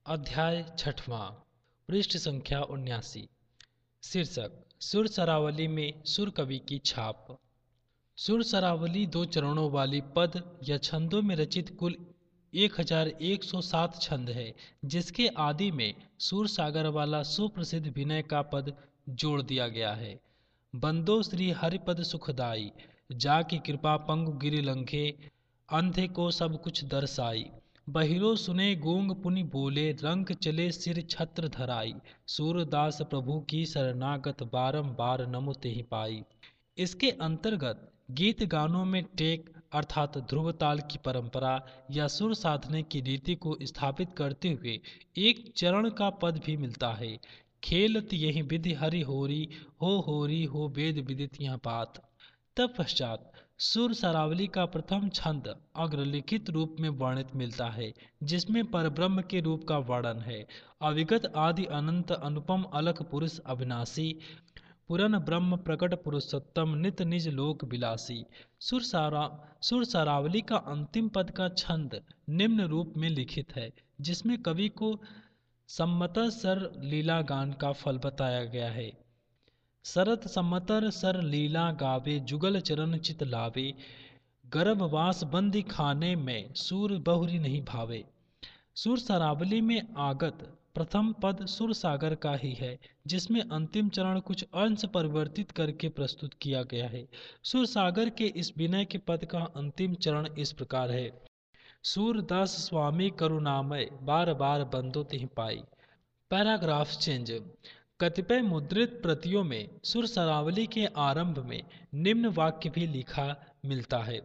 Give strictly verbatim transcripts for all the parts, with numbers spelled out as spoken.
अध्याय छठवां। पृष्ठ संख्या उन्यासी। शीर्षक सुर सरावली में सुर कवि की छाप। सुर सरावली दो चरणों वाली पद या छंदों में रचित कुल एक हजार एक सौ सात छंद है, जिसके आदि में सुर सागर वाला सुप्रसिद्ध विनय का पद जोड़ दिया गया है। बंदो श्री हरिपद सुखदाई, जाकी कृपा पंगु गिरि लंघे, अंधे को सब कुछ दर्शाई। बहिरो सुने गूंग पुनि बोले, रंग चले सिर छत्र धराई। सूरदास प्रभु की शरणागत, बारंबार नमो तेहि पाई। इसके अंतर्गत गीत गानों में टेक अर्थात ध्रुव ताल की परंपरा या सुर साधने की रीति को स्थापित करते हुए एक चरण का पद भी मिलता है। खेलत यही विधि हरि होरी, हो होरी हो वेद विदित यह बात। तत्पश्चात सुर सरावली का प्रथम छंद अग्रलिखित रूप में वर्णित मिलता है, जिसमें परब्रह्म के रूप का वर्णन है। अविगत आदि अनंत अनुपम अलख पुरुष अविनाशी, पुरन ब्रह्म प्रकट पुरुषोत्तम, नित निज लोक विलासी। सुर सारा सुर सरावली का अंतिम पद का छंद निम्न रूप में लिखित है, जिसमें कवि को सम्मत सर लीला गान का फल बताया गया है। शरत सम्मतर सर लीला गावे, जुगल चरण चित लावे। गर्भवास बंदी खाने में, सूर बहुरी नहीं भावे। सुर सरावली में आगत प्रथम पद सुर सागर का ही है, जिसमें अंतिम चरण कुछ अंश परिवर्तित करके प्रस्तुत किया गया है। सुर सागर के इस विनय के पद का अंतिम चरण इस प्रकार है। सूरदास स्वामी करुणामय, बार बार बंदो तिहि पाई। Paragraph change. कतिपय मुद्रित प्रतियों में सुर सरावली के आरंभ में निम्न वाक्य भी लिखा मिलता है।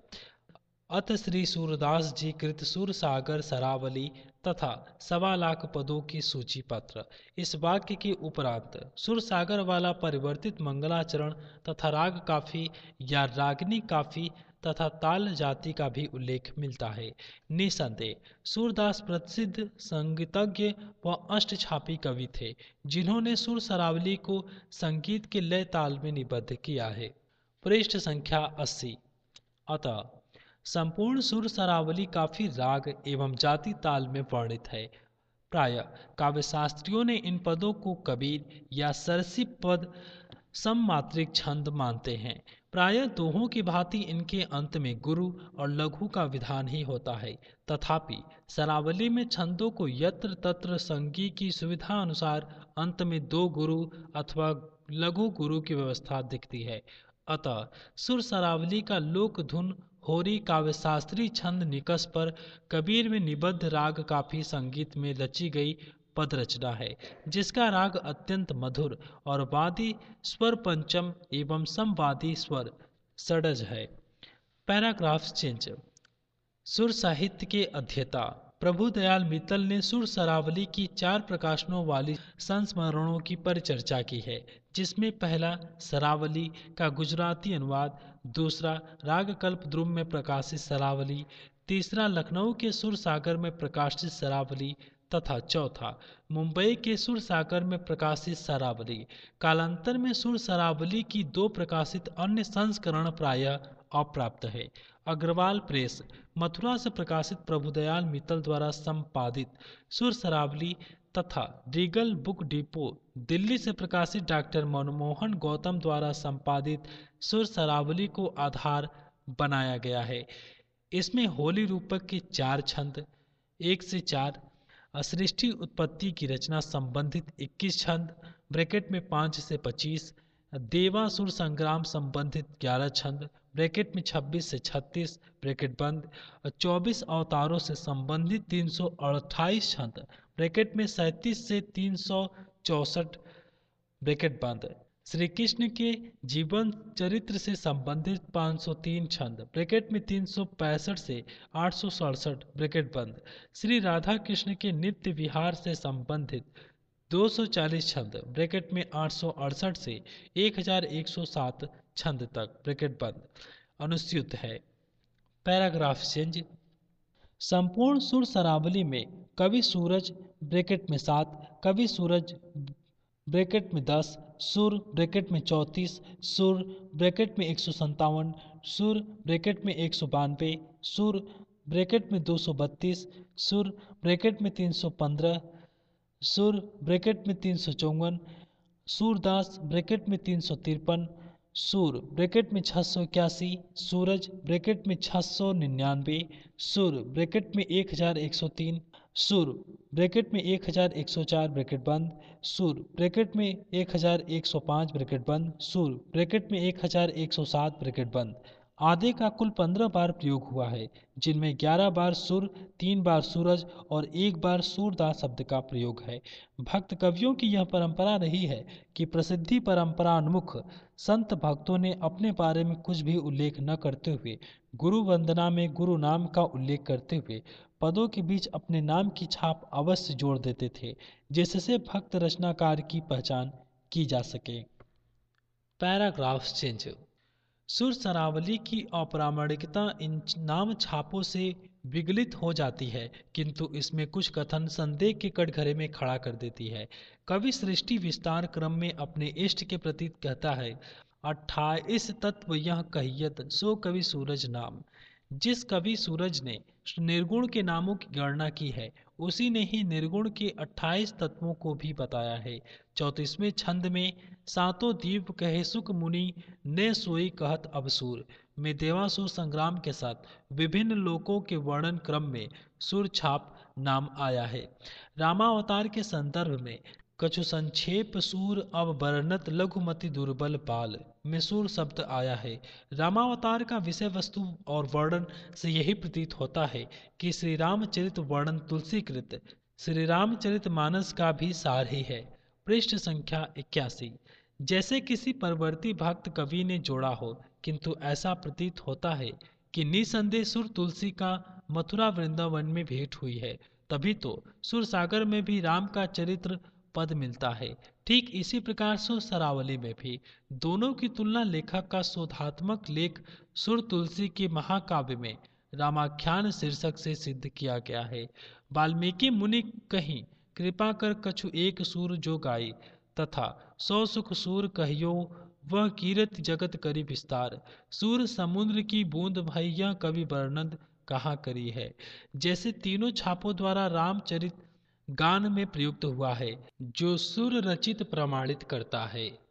अत श्री सूरदास जी कृत सुर सागर सरावली तथा सवा लाख पदों की सूची पत्र। इस वाक्य के उपरांत सुर सागर वाला परिवर्तित मंगलाचरण तथा राग काफी या रागनी काफी तथा ताल जाति का भी उल्लेख मिलता है। निसंदेह सूरदास प्रसिद्ध संगीतज्ञ व अष्टछापी कवि थे, जिन्होंने सुर सरावली को संगीत के लय ताल में निबद्ध किया है। पृष्ठ संख्या अस्सी। अतः संपूर्ण सुर सरावली काफी राग एवं जाति ताल में वर्णित है। प्राय काव्य शास्त्रियों ने इन पदों को कबीर या सरसी पद सममात्रिक छंद मानते हैं। प्राय दोहों की भांति इनके अंत में गुरु और लघु का विधान ही होता है। तथापि सरावली में छंदों को यत्र तत्र संगी की सुविधा अनुसार अंत में दो गुरु अथवा लघु गुरु की व्यवस्था दिखती है। अतः सुर सरावली का लोक धुन होरी काव्यशास्त्री छंद निकष पर कबीर में निबद्ध राग काफी संगीत में रची गई पद रचना है, जिसका राग अत्यंत मधुर और वादी स्वर पंचम एवं समवादी स्वर षडज है। Paragraph change. सुर साहित्य के अध्येता प्रभुदयाल मित्तल ने सुर सरावली की चार प्रकाशनों वाली संस्मरणों की परिचर्चा की है, जिसमें पहला सरावली का गुजराती अनुवाद, दूसरा रागकल्प द्रुम में प्रकाशित सरावली, तीसरा लखनऊ के सुर सागर में प्रकाशित सरावली तथा चौथा मुंबई के सुर सागर में प्रकाशित सरावली। कालांतर में सुर सरावली की दो प्रकाशित अन्य संस्करण प्रायः अप्राप्त है। अग्रवाल प्रेस मथुरा से प्रकाशित प्रभुदयाल मित्तल द्वारा संपादित सुर सरावली तथा रीगल बुक डिपो दिल्ली से प्रकाशित डॉक्टर मनमोहन गौतम द्वारा संपादित सुर सरावली को आधार बनाया गया है। इसमें होली रूपक के चार छंद एक से चार, सृष्टि उत्पत्ति की रचना संबंधित इक्कीस छंद ब्रैकेट में पाँच से पच्चीस, देवासुर संग्राम संबंधित ग्यारह छंद ब्रैकेट में छब्बीस से छत्तीस ब्रैकेट बंद, चौबीस अवतारों से संबंधित तीन सौ अट्ठाईस छंद ब्रैकेट में सैंतीस से तीन सौ चौसठ ब्रैकेट बंद, श्री कृष्ण के जीवन चरित्र से संबंधित पाँच सौ तीन छंद ब्रैकेट में तीन सौ पैंसठ से आठ सौ सड़सठ ब्रैकेट बंद, श्री राधा कृष्ण के नित्य विहार से संबंधित दो सौ चालीस छंद ब्रैकेट में आठ सौ अड़सठ से एक हजार एक सौ सात छंद तक ब्रैकेट बंद अनुस्यूत है। Paragraph change. संपूर्ण सुर सरावली में कवि सूरज ब्रैकेट में सात, कवि सूरज ब्रैकेट में दस, सुर ब्रैकेट में चौंतीस, सुर ब्रैकेट में एक सौ संतावन, सुर ब्रैकेट में एक सौ बानवे, सुर ब्रैकेट में दो सौ बत्तीस, सुर ब्रैकेट में तीन सौ पंद्रह, सुर ब्रैकेट में तीन सौ चौवन, सूरदास ब्रैकेट में तीन सौ तिरपन, सूर ब्रैकेट में छः सौ इक्यासी, सूरज ब्रैकेट में छः सौ निन्यानवे, सुर ब्रैकेट में एक हजार एक सौ तीन, सुर ब्रैकेट में एक हजार एक सौ चार ब्रैकेट बंद, सुर ब्रैकेट में एक हजार एक सौ पाँच ब्रैकेट बंद, सुर ब्रैकेट में एक हजार एक सौ सात ब्रैकेट बंद। आधे का कुल पंद्रह बार प्रयोग हुआ है, जिनमें ग्यारह बार सुर, तीन बार सूरज और एक बार सूरदास शब्द का प्रयोग है। भक्त कवियों की यह परंपरा रही है कि प्रसिद्धि परंपरानुमुख संत भक्तों ने अपने बारे में कुछ भी उल्लेख न करते हुए गुरु वंदना में गुरु नाम का उल्लेख करते हुए पदों के बीच अपने नाम की छाप अवश्य जोड़ देते थे, जिससे भक्त रचनाकार की पहचान की जा सके। Paragraph change. सुर सरावली की अप्रामाणिकता इन नाम छापों से विगलित हो जाती है, किंतु इसमें कुछ कथन संदेह के कटघरे में खड़ा कर देती है। कवि सृष्टि विस्तार क्रम में अपने इष्ट के प्रति कहता है, अट्ठाईस तत्व यह कहियत सो कवि सूरज नाम। जिस कवि सूरज ने निर्गुण के नामों की गणना की है, उसी ने ही निर्गुण के अट्ठाईस तत्वों को भी बताया है। चौंतीसवें छंद में सातों दीप कहे सुख मुनि ने सोई कहत अबसूर में देवासुर संग्राम के साथ विभिन्न लोकों के वर्णन क्रम में सुर छाप नाम आया है। रामावतार के संदर्भ में कछु संक्षेप सूर अब वर्णत लघुमति दुर्बल बाल में सूर शब्द आया है। रामावतार का विषय वस्तु और वर्णन से यही प्रतीत होता है कि श्री रामचरित वर्णन तुलसीकृत श्री रामचरित मानस का भी सार ही है। पृष्ठ संख्या इक्यासी। जैसे किसी परवर्ती भक्त कवि ने जोड़ा हो, किंतु ऐसा प्रतीत होता है कि निसंदेह सुर तुलसी का मथुरा वृंदावन में भेंट हुई है, तभी तो सुर सागर में भी राम का चरित्र पद मिलता है। ठीक इसी प्रकार सुर सरावली में भी दोनों की तुलना लेखक का शोधात्मक लेख सुर तुलसी के महाकाव्य में रामाख्यान शीर्षक से सिद्ध किया गया है। वाल्मीकि मुनि कहीं कृपा कर कछु एक सूर जो गाई, तथा सौ सुख सूर कहियो वह कीरत जगत करी विस्तार। सूर समुद्र की बूंद भई यह कवि वर्णन कहाँ करी है। जैसे तीनों छापों द्वारा रामचरित गान में प्रयुक्त हुआ है, जो सुर रचित प्रमाणित करता है।